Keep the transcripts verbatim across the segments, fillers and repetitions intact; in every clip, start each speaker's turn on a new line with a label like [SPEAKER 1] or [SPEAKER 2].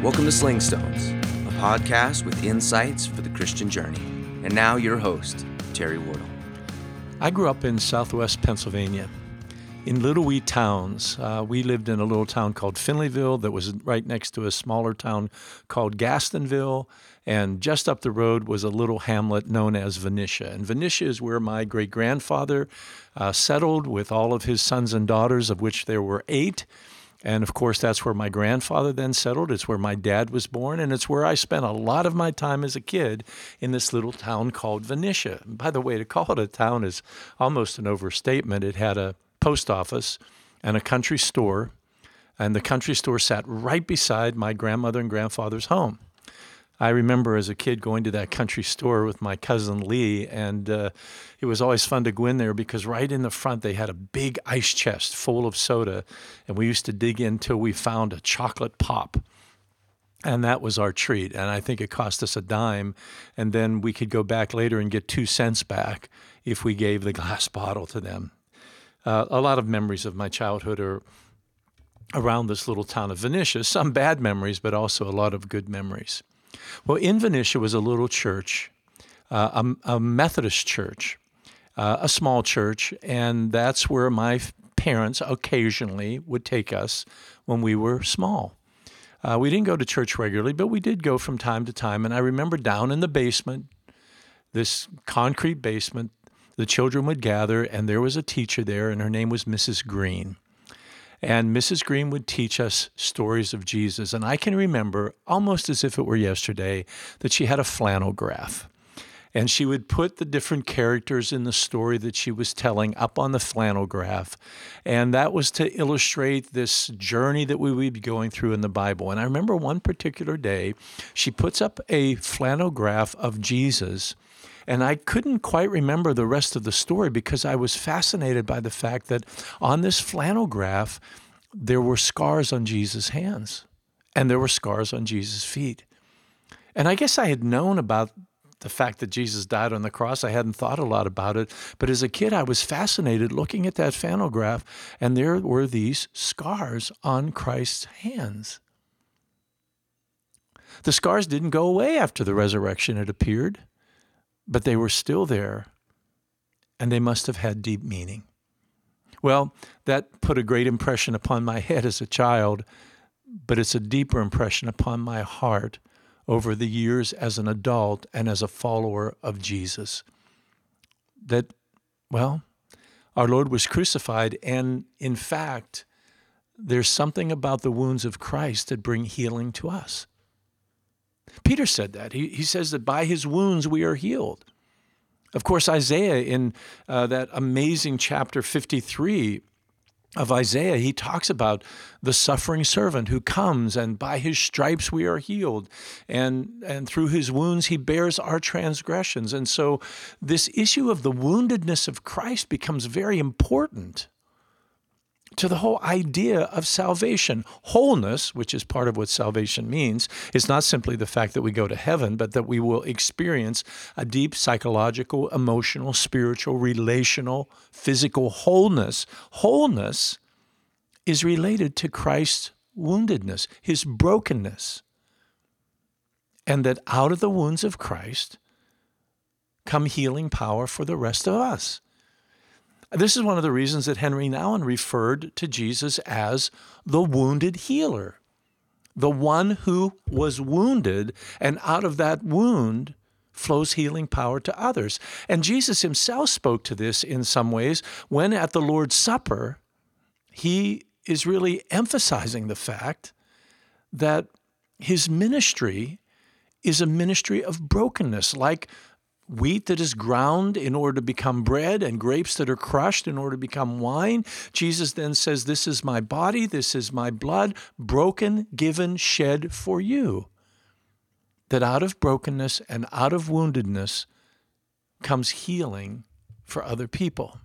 [SPEAKER 1] Welcome to Sling Stones, a podcast with insights for the Christian journey. And now your host, Terry Wardle.
[SPEAKER 2] I grew up in southwest Pennsylvania, in little wee towns. Uh, we lived in a little town called Finleyville that was right next to a smaller town called Gastonville, and just up the road was a little hamlet known as Venetia. And Venetia is where my great-grandfather uh, settled with all of his sons and daughters, of which there were eight. And of course, that's where my grandfather then settled. It's where my dad was born, and it's where I spent a lot of my time as a kid in this little town called Venetia. And by the way, to call it a town is almost an overstatement. It had a post office and a country store, and the country store sat right beside my grandmother and grandfather's home. I remember as a kid going to that country store with my cousin Lee, and uh, it was always fun to go in there because right in the front they had a big ice chest full of soda, and we used to dig in till we found a chocolate pop. And that was our treat, and I think it cost us a dime, and then we could go back later and get two cents back if we gave the glass bottle to them. Uh, a lot of memories of my childhood are around this little town of Venetia, some bad memories, but also a lot of good memories. Well, in Venetia was a little church, uh, a, a Methodist church, uh, a small church, and that's where my parents occasionally would take us when we were small. Uh, we didn't go to church regularly, but we did go from time to time, and I remember down in the basement, this concrete basement, the children would gather, and there was a teacher there, and her name was Missus Green. And Missus Green would teach us stories of Jesus. And I can remember, almost as if it were yesterday, that she had a flannel graph. And she would put the different characters in the story that she was telling up on the flannel graph. And that was to illustrate this journey that we would be going through in the Bible. And I remember one particular day, she puts up a flannel graph of Jesus. And I couldn't quite remember the rest of the story because I was fascinated by the fact that on this flannel graph, there were scars on Jesus' hands and there were scars on Jesus' feet. And I guess I had known about the fact that Jesus died on the cross. I hadn't thought a lot about it. But as a kid, I was fascinated looking at that flannel graph, and there were these scars on Christ's hands. The scars didn't go away after the resurrection, it appeared. But they were still there, and they must have had deep meaning. Well, that put a great impression upon my head as a child, but it's a deeper impression upon my heart over the years as an adult and as a follower of Jesus. That, well, our Lord was crucified, and in fact, there's something about the wounds of Christ that bring healing to us. Peter said that. He, he says that by his wounds we are healed. Of course, Isaiah, in uh, that amazing chapter fifty-three of Isaiah, he talks about the suffering servant who comes, and by his stripes we are healed, and, and through his wounds he bears our transgressions. And so this issue of the woundedness of Christ becomes very important to the whole idea of salvation. Wholeness, which is part of what salvation means, is not simply the fact that we go to heaven, but that we will experience a deep psychological, emotional, spiritual, relational, physical wholeness. Wholeness is related to Christ's woundedness, his brokenness, and that out of the wounds of Christ come healing power for the rest of us. This is one of the reasons that Henry Nouwen referred to Jesus as the wounded healer, the one who was wounded, and out of that wound flows healing power to others. And Jesus himself spoke to this in some ways when at the Lord's Supper, he is really emphasizing the fact that his ministry is a ministry of brokenness, like wheat that is ground in order to become bread and grapes that are crushed in order to become wine. Jesus then says, this is my body, this is my blood, broken, given, shed for you. That out of brokenness and out of woundedness comes healing for other people.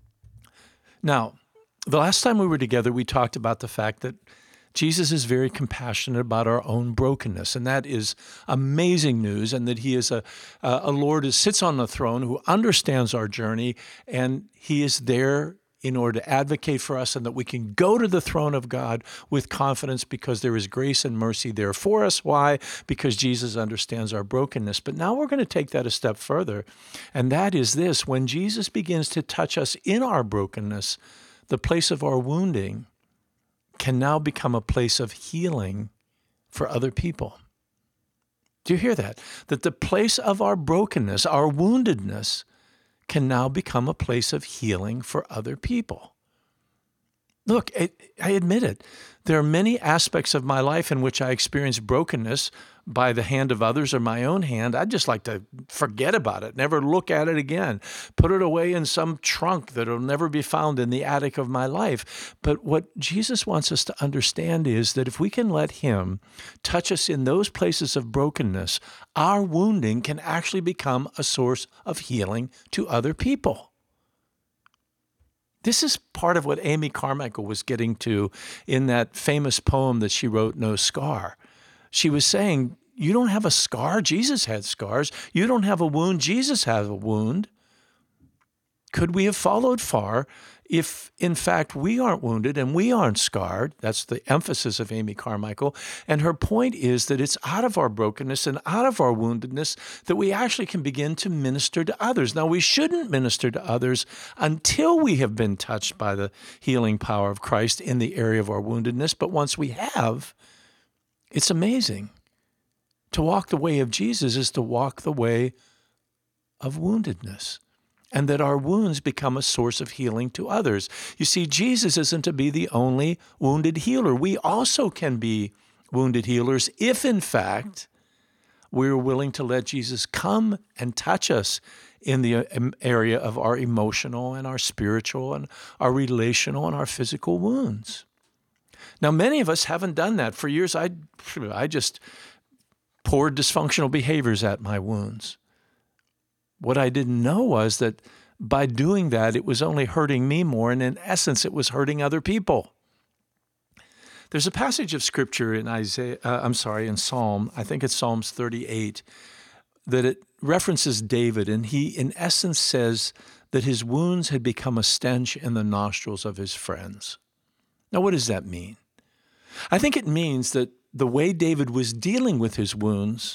[SPEAKER 2] Now, the last time we were together, we talked about the fact that Jesus is very compassionate about our own brokenness, and that is amazing news, and that he is a, a Lord who sits on the throne, who understands our journey, and he is there in order to advocate for us, and that we can go to the throne of God with confidence because there is grace and mercy there for us. Why? Because Jesus understands our brokenness. But now we're going to take that a step further, and that is this. When Jesus begins to touch us in our brokenness, the place of our wounding can now become a place of healing for other people. Do you hear that? That the place of our brokenness, our woundedness, can now become a place of healing for other people. Look, I, I admit it. There are many aspects of my life in which I experience brokenness by the hand of others or my own hand. I'd just like to forget about it, never look at it again, put it away in some trunk that will never be found in the attic of my life. But what Jesus wants us to understand is that if we can let him touch us in those places of brokenness, our wounding can actually become a source of healing to other people. This is part of what Amy Carmichael was getting to in that famous poem that she wrote, No Scar. She was saying, you don't have a scar. Jesus had scars. You don't have a wound. Jesus has a wound. Could we have followed far if, in fact, we aren't wounded and we aren't scarred? That's the emphasis of Amy Carmichael. And her point is that it's out of our brokenness and out of our woundedness that we actually can begin to minister to others. Now, we shouldn't minister to others until we have been touched by the healing power of Christ in the area of our woundedness. But once we have, it's amazing. To walk the way of Jesus is to walk the way of woundedness, and that our wounds become a source of healing to others. You see, Jesus isn't to be the only wounded healer. We also can be wounded healers if, in fact, we're willing to let Jesus come and touch us in the area of our emotional and our spiritual and our relational and our physical wounds. Now, many of us haven't done that. For years, I, I just poured dysfunctional behaviors at my wounds. What I didn't know was that by doing that, it was only hurting me more, and in essence, it was hurting other people. There's a passage of scripture in Isaiah, uh, I'm sorry, in Psalm, I think it's Psalms thirty-eight, that it references David, and he, in essence, says that his wounds had become a stench in the nostrils of his friends. Now, what does that mean? I think it means that the way David was dealing with his wounds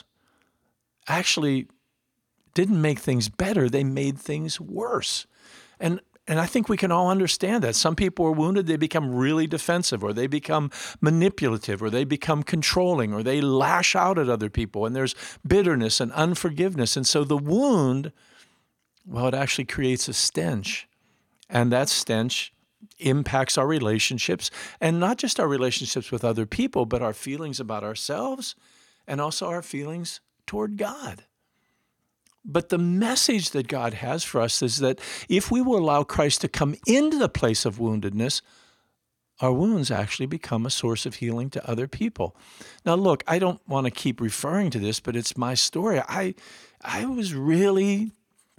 [SPEAKER 2] actually didn't make things better. They made things worse. And and I think we can all understand that. Some people are wounded, they become really defensive, or they become manipulative, or they become controlling, or they lash out at other people, and there's bitterness and unforgiveness. And so the wound, well, it actually creates a stench. And that stench impacts our relationships, and not just our relationships with other people, but our feelings about ourselves and also our feelings toward God. But the message that God has for us is that if we will allow Christ to come into the place of woundedness, our wounds actually become a source of healing to other people. Now, look, I don't want to keep referring to this, but it's my story. I, I was really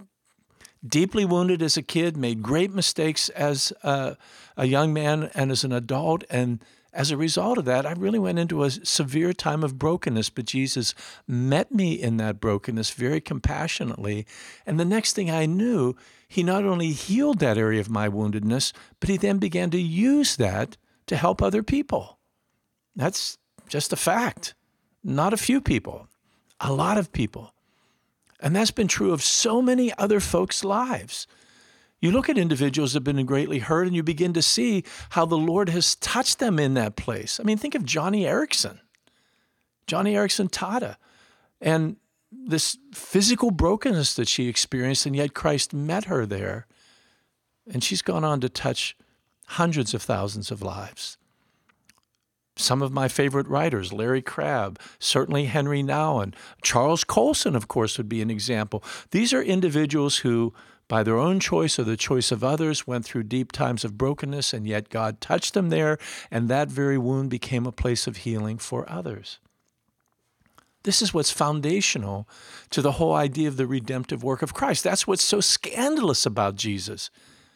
[SPEAKER 2] deeply wounded as a kid, made great mistakes as a, a young man and as an adult, and as a result of that, I really went into a severe time of brokenness, but Jesus met me in that brokenness very compassionately. And the next thing I knew, he not only healed that area of my woundedness, but he then began to use that to help other people. That's just a fact. Not a few people, a lot of people. And that's been true of so many other folks' lives. You look at individuals that have been greatly hurt, and you begin to see how the Lord has touched them in that place. I mean, think of Johnny Erickson, Johnny Erickson Tata, and this physical brokenness that she experienced, and yet Christ met her there. And she's gone on to touch hundreds of thousands of lives. Some of my favorite writers, Larry Crabb, certainly Henry Nouwen, Charles Colson, of course, would be an example. These are individuals who, by their own choice or the choice of others, went through deep times of brokenness, and yet God touched them there, and that very wound became a place of healing for others. This is what's foundational to the whole idea of the redemptive work of Christ. That's what's so scandalous about Jesus.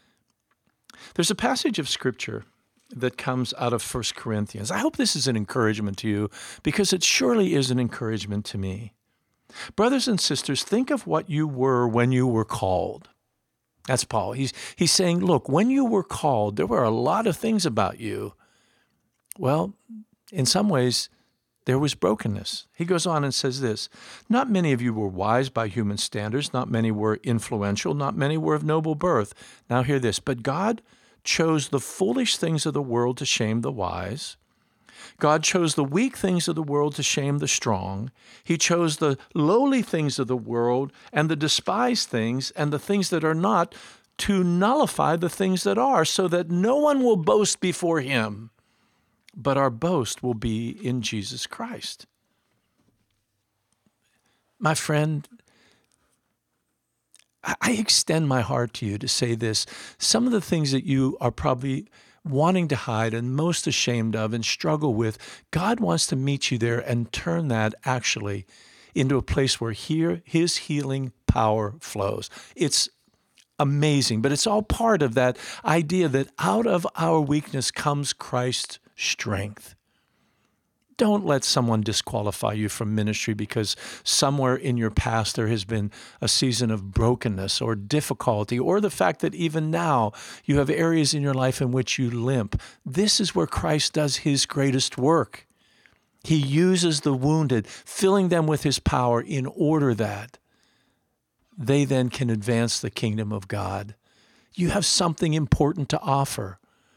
[SPEAKER 2] There's a passage of Scripture that comes out of First Corinthians. I hope this is an encouragement to you, because it surely is an encouragement to me. Brothers and sisters, think of what you were when you were called. That's Paul. He's, he's saying, look, when you were called, there were a lot of things about you. Well, in some ways, there was brokenness. He goes on and says this, not many of you were wise by human standards, not many were influential, not many were of noble birth. Now hear this, but God chose the foolish things of the world to shame the wise. God chose the weak things of the world to shame the strong. He chose the lowly things of the world and the despised things and the things that are not to nullify the things that are, so that no one will boast before him, but our boast will be in Jesus Christ. My friend, I extend my heart to you to say this. Some of the things that you are probably wanting to hide and most ashamed of and struggle with, God wants to meet you there and turn that actually into a place where here his healing power flows. It's amazing, but it's all part of that idea that out of our weakness comes Christ's strength. Don't let someone disqualify you from ministry because somewhere in your past there has been a season of brokenness or difficulty, or the fact that even now you have areas in your life in which you limp. This is where Christ does his greatest work. He uses the wounded, filling them with his power in order that they then can advance the kingdom of God. You have something important to offer.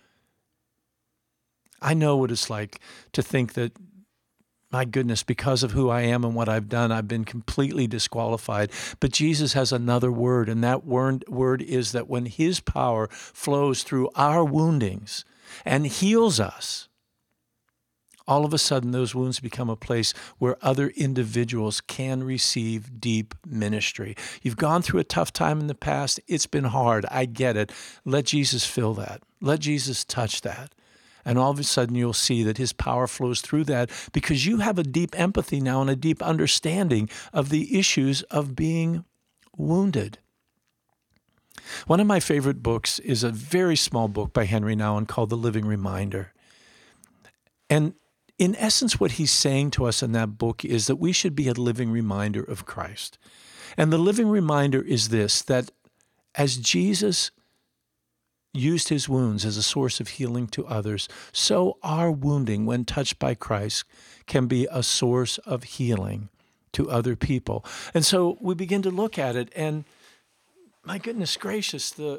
[SPEAKER 2] I know what it's like to think that, my goodness, because of who I am and what I've done, I've been completely disqualified. But Jesus has another word, and that word, word is that when his power flows through our woundings and heals us, all of a sudden those wounds become a place where other individuals can receive deep ministry. You've gone through a tough time in the past. It's been hard. I get it. Let Jesus fill that. Let Jesus touch that. And all of a sudden you'll see that his power flows through that because you have a deep empathy now and a deep understanding of the issues of being wounded. One of my favorite books is a very small book by Henry Nouwen called The Living Reminder. And in essence, what he's saying to us in that book is that we should be a living reminder of Christ. And the living reminder is this, that as Jesus used his wounds as a source of healing to others, so our wounding, when touched by Christ, can be a source of healing to other people. And so we begin to look at it, and my goodness gracious, the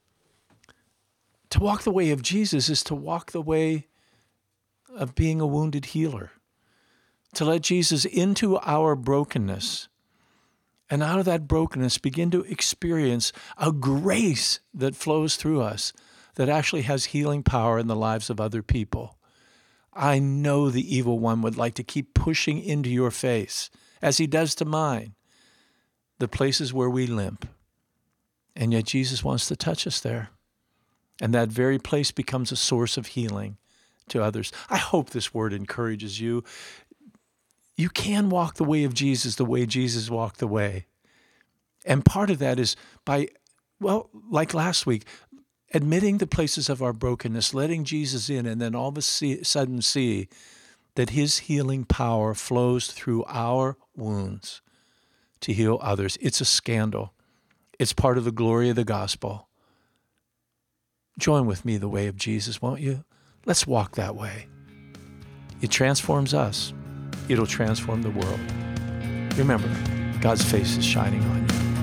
[SPEAKER 2] to walk the way of Jesus is to walk the way of being a wounded healer, to let Jesus into our brokenness, and out of that brokenness begin to experience a grace that flows through us that actually has healing power in the lives of other people. I know the evil one would like to keep pushing into your face, as he does to mine, the places where we limp. And yet Jesus wants to touch us there. And that very place becomes a source of healing to others. I hope this word encourages you. You can walk the way of Jesus the way Jesus walked the way. And part of that is by, well, like last week, admitting the places of our brokenness, letting Jesus in, and then all of a sudden see that his healing power flows through our wounds to heal others. It's a scandal. It's part of the glory of the gospel. Join with me the way of Jesus, won't you? Let's walk that way. It transforms us. It'll transform the world. Remember, God's face is shining on you.